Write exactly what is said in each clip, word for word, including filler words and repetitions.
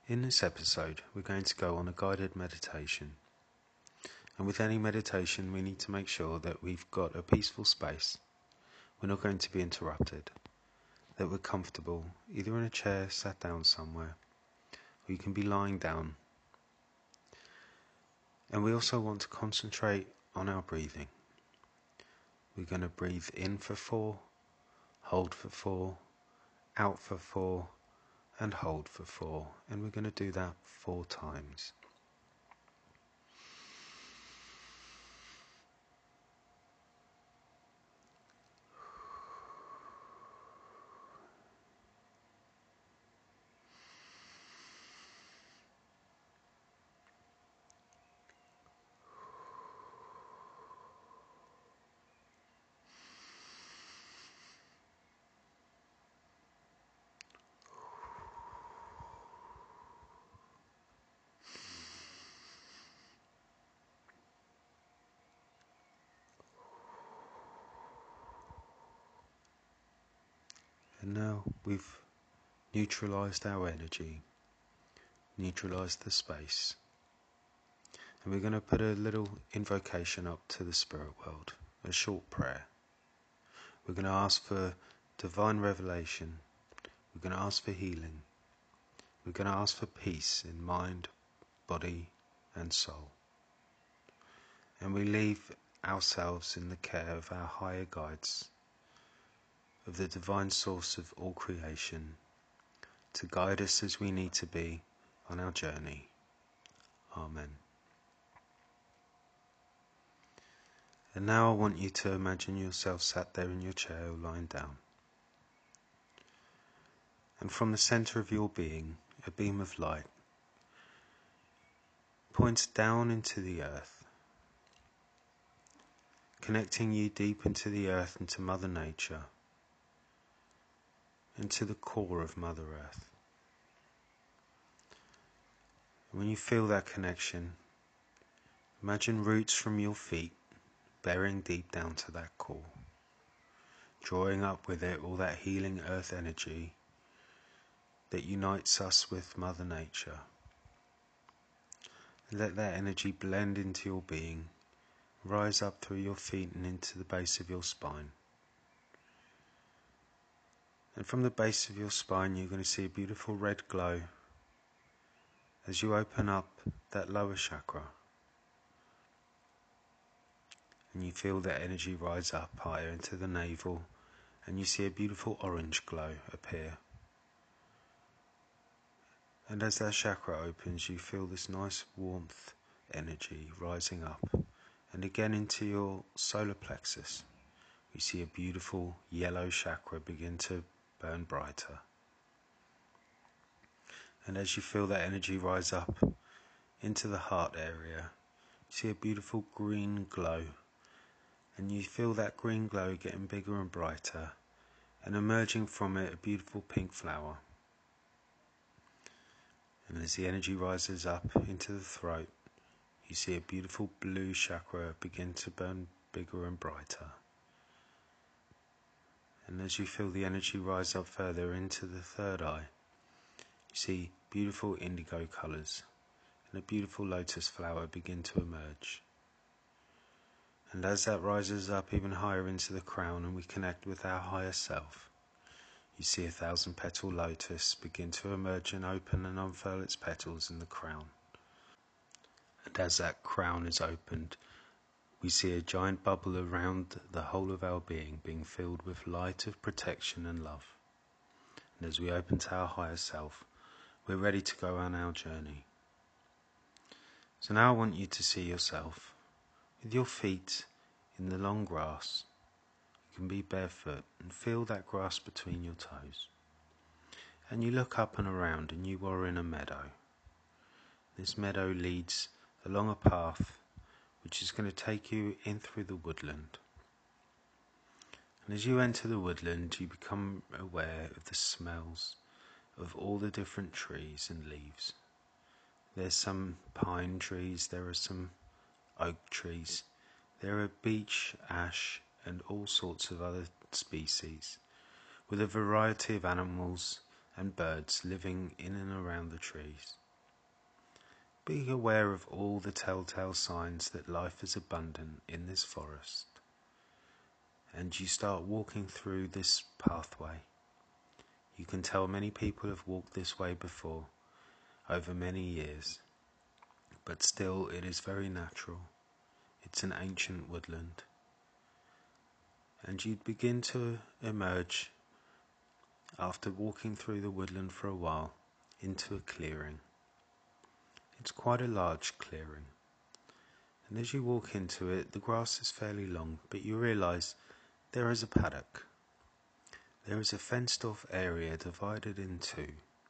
In this episode, we're going to go on a guided meditation. And with any meditation, we need to make sure that we've got a peaceful space. We're not going to be interrupted. That we're comfortable, either in a chair, sat down somewhere, or you can be lying down. And we also want to concentrate on our breathing. We're going to breathe in for four, hold for four, out for four, and hold for four. And we're going to do that four times. And now we've neutralized our energy, neutralized the space. And we're going to put a little invocation up to the spirit world, a short prayer. We're going to ask for divine revelation. We're going to ask for healing. We're going to ask for peace in mind, body and soul. And we leave ourselves in the care of our higher guides, of the divine source of all creation, to guide us as we need to be on our journey. Amen. And now I want you to imagine yourself sat there in your chair or lying down. And from the centre of your being, a beam of light points down into the earth, connecting you deep into the earth, into Mother Nature, into the core of Mother Earth. And when you feel that connection, imagine roots from your feet bearing deep down to that core, drawing up with it all that healing earth energy that unites us with Mother Nature. And let that energy blend into your being, rise up through your feet and into the base of your spine. And from the base of your spine you're going to see a beautiful red glow as you open up that lower chakra. And you feel that energy rise up higher into the navel, and you see a beautiful orange glow appear. And as that chakra opens, you feel this nice warmth energy rising up. And again into your solar plexus, you see a beautiful yellow chakra begin to burn brighter. And as you feel that energy rise up into the heart area, you see a beautiful green glow. And you feel that green glow getting bigger and brighter, and emerging from it a beautiful pink flower. And as the energy rises up into the throat, you see a beautiful blue chakra begin to burn bigger and brighter. And as you feel the energy rise up further into the third eye, you see beautiful indigo colours, and a beautiful lotus flower begin to emerge. And as that rises up even higher into the crown and we connect with our higher self, you see a thousand petal lotus begin to emerge and open and unfurl its petals in the crown. And as that crown is opened, we see a giant bubble around the whole of our being, being filled with light of protection and love. And as we open to our higher self, we're ready to go on our journey. So now I want you to see yourself with your feet in the long grass. You can be barefoot and feel that grass between your toes. And you look up and around and you are in a meadow. This meadow leads along a path which is going to take you in through the woodland. And as you enter the woodland, you become aware of the smells of all the different trees and leaves. There's some pine trees, there are some oak trees, there are beech, ash and all sorts of other species, with a variety of animals and birds living in and around the trees. Be aware of all the telltale signs that life is abundant in this forest. And you start walking through this pathway. You can tell many people have walked this way before, over many years, but still it is very natural. It's an ancient woodland. And you begin to emerge, after walking through the woodland for a while, into a clearing. It's quite a large clearing. And as you walk into it, the grass is fairly long, but you realise there is a paddock. There is a fenced-off area divided in two.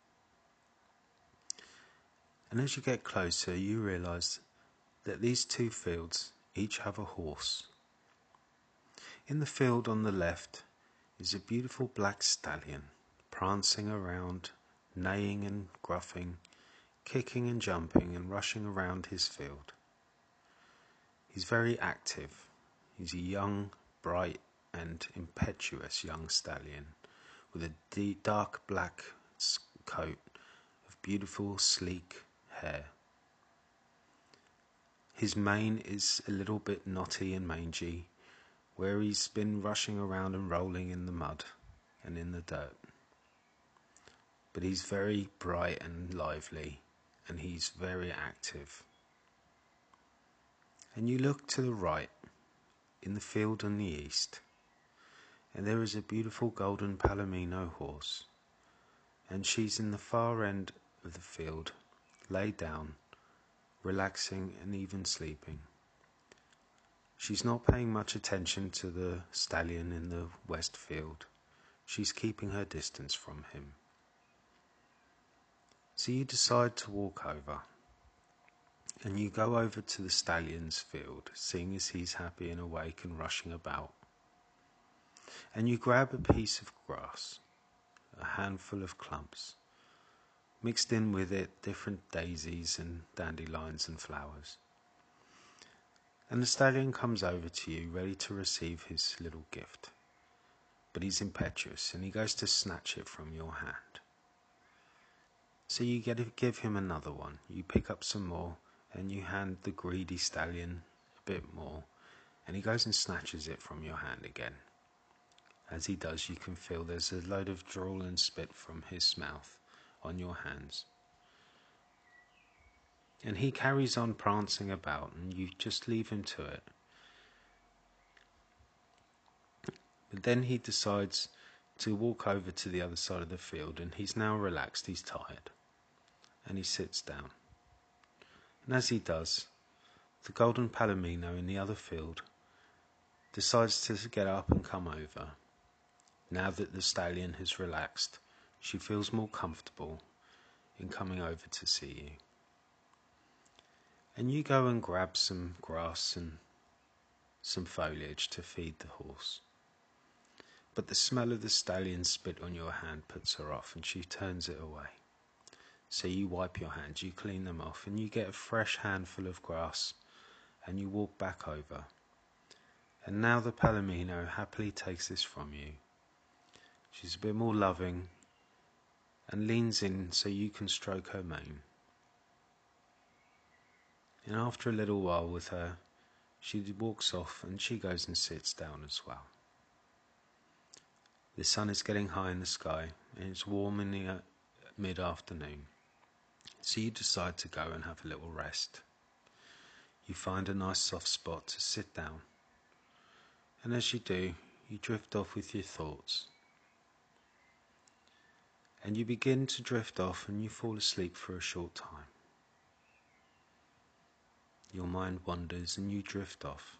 And as you get closer, you realise that these two fields each have a horse. In the field on the left is a beautiful black stallion, prancing around, neighing and gruffing, kicking and jumping and rushing around his field. He's very active. He's a young, bright and impetuous young stallion with a deep, dark black coat of beautiful, sleek hair. His mane is a little bit knotty and mangy, where he's been rushing around and rolling in the mud and in the dirt. But he's very bright and lively, and he's very active. And you look to the right, in the field on the east, and there is a beautiful golden Palomino horse, and she's in the far end of the field, laid down, relaxing and even sleeping. She's not paying much attention to the stallion in the west field. She's keeping her distance from him. So you decide to walk over, and you go over to the stallion's field, seeing as he's happy and awake and rushing about. And you grab a piece of grass, a handful of clumps, mixed in with it different daisies and dandelions and flowers. And the stallion comes over to you, ready to receive his little gift. But he's impetuous, and he goes to snatch it from your hand. So you get to give him another one. You pick up some more, and you hand the greedy stallion a bit more, and he goes and snatches it from your hand again. As he does, you can feel there's a load of drool and spit from his mouth on your hands. And he carries on prancing about, and you just leave him to it. But then he decides to walk over to the other side of the field, and he's now relaxed, he's tired. And he sits down. And as he does, the golden Palomino in the other field decides to get up and come over. Now that the stallion has relaxed, she feels more comfortable in coming over to see you. And you go and grab some grass and some foliage to feed the horse. But the smell of the stallion's spit on your hand puts her off, and she turns it away. So you wipe your hands, you clean them off, and you get a fresh handful of grass, and you walk back over. And now the Palomino happily takes this from you. She's a bit more loving and leans in so you can stroke her mane. And after a little while with her, she walks off and she goes and sits down as well. The sun is getting high in the sky, and it's warm in the uh, mid-afternoon. So you decide to go and have a little rest. You find a nice soft spot to sit down. And as you do, you drift off with your thoughts. And you begin to drift off, and you fall asleep for a short time. Your mind wanders and you drift off.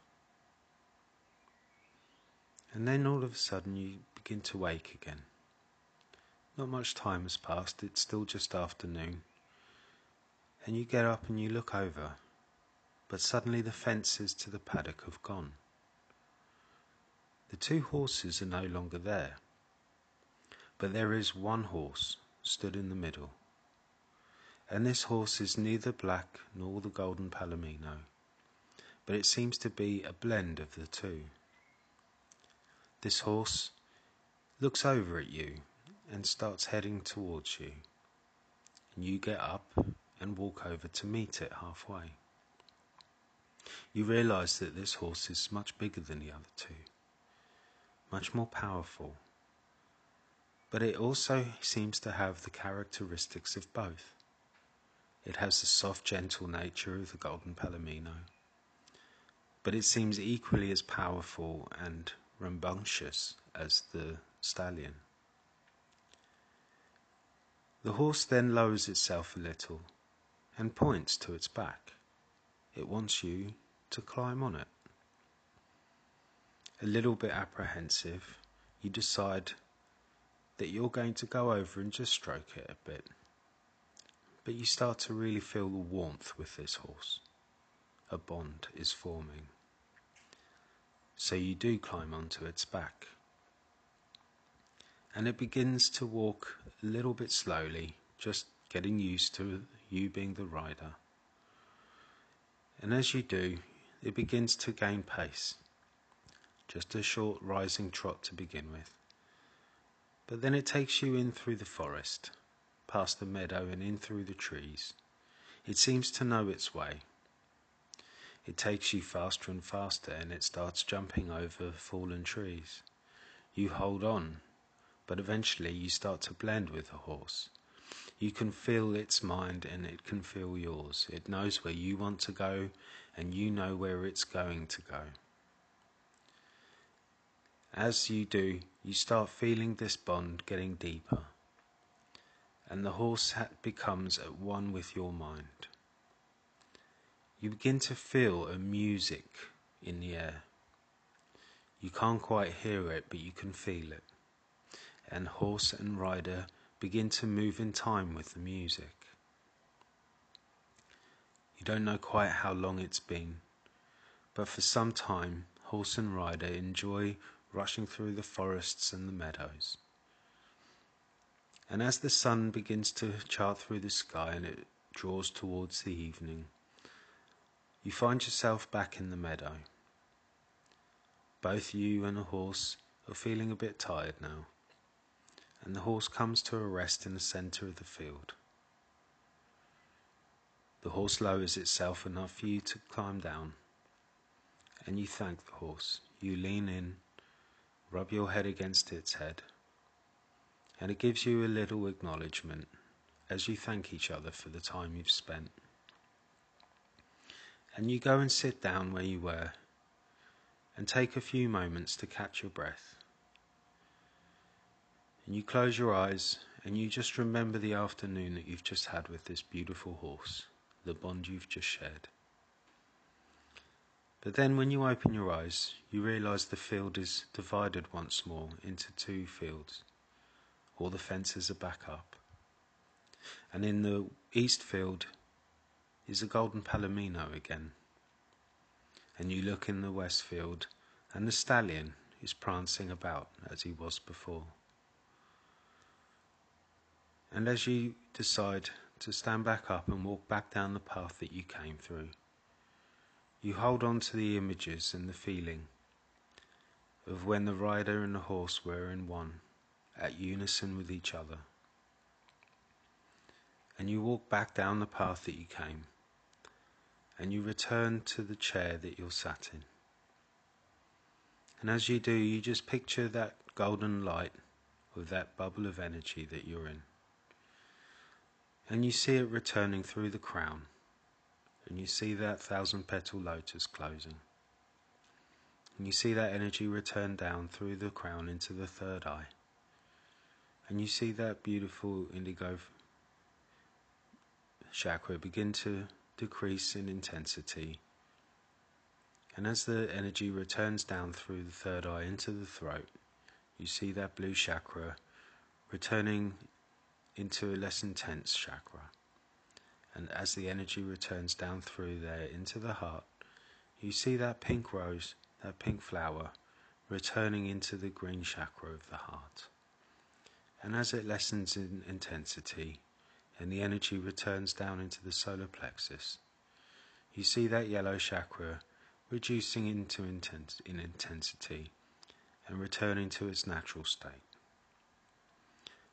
And then all of a sudden you begin to wake again. Not much time has passed, it's still just afternoon. And you get up and you look over, but suddenly the fences to the paddock have gone. The two horses are no longer there, but there is one horse stood in the middle. And this horse is neither black nor the golden Palomino, but it seems to be a blend of the two. This horse looks over at you, and starts heading towards you. And you get up and walk over to meet it halfway. You realise that this horse is much bigger than the other two, much more powerful, but it also seems to have the characteristics of both. It has the soft, gentle nature of the Golden Palomino, but it seems equally as powerful and rambunctious as the stallion. The horse then lowers itself a little and points to its back. It wants you to climb on it. A little bit apprehensive, you decide that you're going to go over and just stroke it a bit. But you start to really feel the warmth with this horse. A bond is forming. So you do climb onto its back. And it begins to walk a little bit slowly, just getting used to you being the rider. And as you do, it begins to gain pace. Just a short rising trot to begin with. But then it takes you in through the forest, past the meadow and in through the trees. It seems to know its way. It takes you faster and faster, and it starts jumping over fallen trees. You hold on, but eventually you start to blend with the horse. You can feel its mind and it can feel yours. It knows where you want to go and you know where it's going to go. As you do, you start feeling this bond getting deeper, and the horse becomes at one with your mind. You begin to feel a music in the air. You can't quite hear it, but you can feel it. And horse and rider begin to move in time with the music. You don't know quite how long it's been, but for some time, horse and rider enjoy rushing through the forests and the meadows. And as the sun begins to chart through the sky and it draws towards the evening, you find yourself back in the meadow. Both you and the horse are feeling a bit tired now, and the horse comes to a rest in the centre of the field. The horse lowers itself enough for you to climb down, and you thank the horse. You lean in, rub your head against its head, and it gives you a little acknowledgement as you thank each other for the time you've spent. And you go and sit down where you were and take a few moments to catch your breath. And you close your eyes and you just remember the afternoon that you've just had with this beautiful horse, the bond you've just shared. But then when you open your eyes, you realise the field is divided once more into two fields. All the fences are back up. And in the east field is a Golden Palomino again. And you look in the west field and the stallion is prancing about as he was before. And as you decide to stand back up and walk back down the path that you came through, you hold on to the images and the feeling of when the rider and the horse were in one, at unison with each other. And you walk back down the path that you came, and you return to the chair that you're sat in. And as you do, you just picture that golden light with that bubble of energy that you're in. And you see it returning through the crown. And you see that thousand petal lotus closing. And you see that energy return down through the crown into the third eye. And you see that beautiful indigo chakra begin to decrease in intensity. And as the energy returns down through the third eye into the throat, you see that blue chakra returning into a less intense chakra. And as the energy returns down through there into the heart, you see that pink rose, that pink flower, returning into the green chakra of the heart. And as it lessens in intensity and the energy returns down into the solar plexus, you see that yellow chakra reducing into intens- in intensity and returning to its natural state.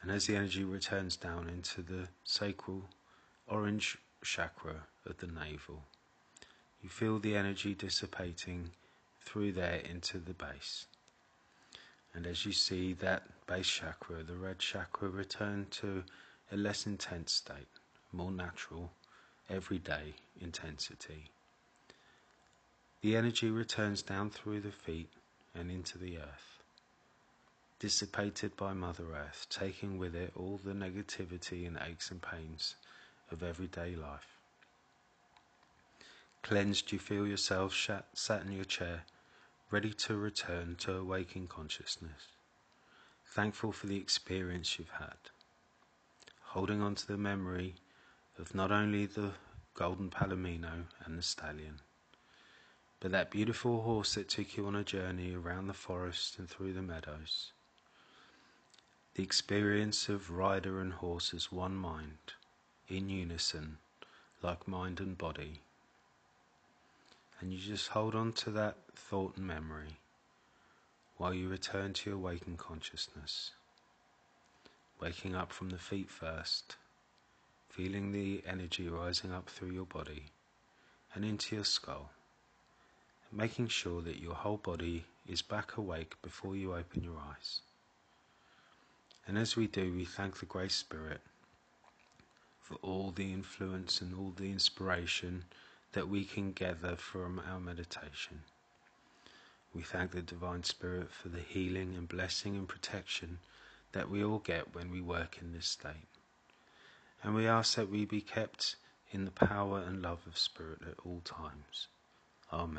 And as the energy returns down into the sacral orange chakra of the navel, you feel the energy dissipating through there into the base. And as you see that base chakra, the red chakra, return to a less intense state, more natural, everyday intensity, the energy returns down through the feet and into the earth, dissipated by Mother Earth, taking with it all the negativity and aches and pains of everyday life. Cleansed, you feel yourself sat in your chair, ready to return to a waking consciousness, thankful for the experience you've had, holding on to the memory of not only the golden palomino and the stallion, but that beautiful horse that took you on a journey around the forest and through the meadows. The experience of rider and horse as one mind, in unison, like mind and body. And you just hold on to that thought and memory while you return to your waking consciousness, waking up from the feet first, feeling the energy rising up through your body and into your skull, and making sure that your whole body is back awake before you open your eyes. And as we do, we thank the Great Spirit for all the influence and all the inspiration that we can gather from our meditation. We thank the Divine Spirit for the healing and blessing and protection that we all get when we work in this state. And we ask that we be kept in the power and love of Spirit at all times. Amen.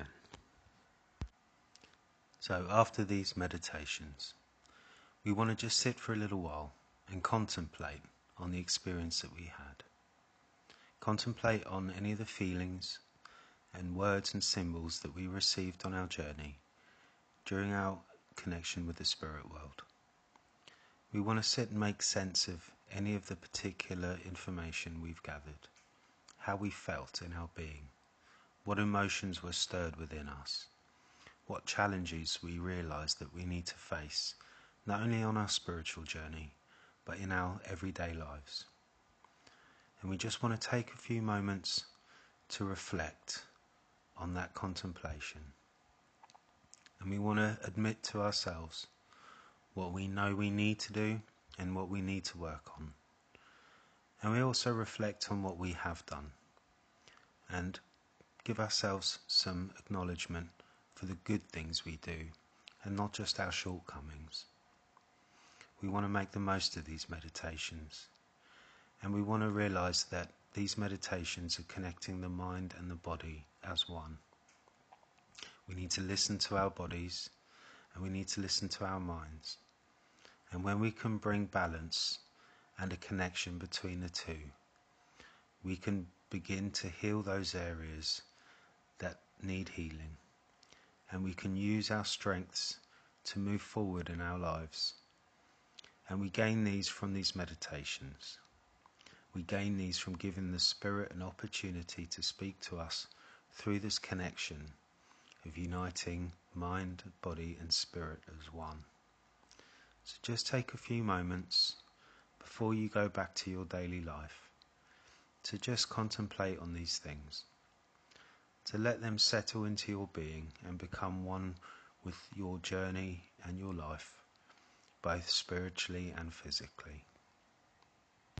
So after these meditations, we want to just sit for a little while and contemplate on the experience that we had. Contemplate on any of the feelings and words and symbols that we received on our journey during our connection with the spirit world. We want to sit and make sense of any of the particular information we've gathered, how we felt in our being, what emotions were stirred within us, what challenges we realized that we need to face, not only on our spiritual journey, but in our everyday lives. And we just want to take a few moments to reflect on that contemplation. And we want to admit to ourselves what we know we need to do and what we need to work on. And we also reflect on what we have done and give ourselves some acknowledgement for the good things we do and not just our shortcomings. We want to make the most of these meditations, and we want to realize that these meditations are connecting the mind and the body as one. We need to listen to our bodies and we need to listen to our minds. And when we can bring balance and a connection between the two, we can begin to heal those areas that need healing. And we can use our strengths to move forward in our lives. And we gain these from these meditations. We gain these from giving the Spirit an opportunity to speak to us through this connection of uniting mind, body and spirit as one. So just take a few moments before you go back to your daily life to just contemplate on these things, to let them settle into your being and become one with your journey and your life, both spiritually and physically.